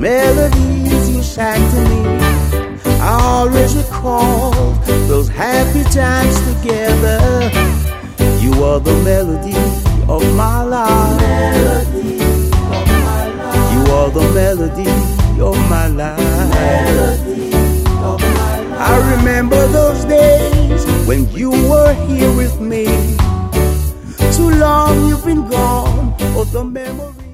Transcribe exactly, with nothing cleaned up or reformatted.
melodies you sang to me. I always recall those happy times together. You are the melody of my life. Melody of my life. You are the melody of my life. Melody of my life. I remember those days when you were here with me. Too long you've been gone, oh the memory.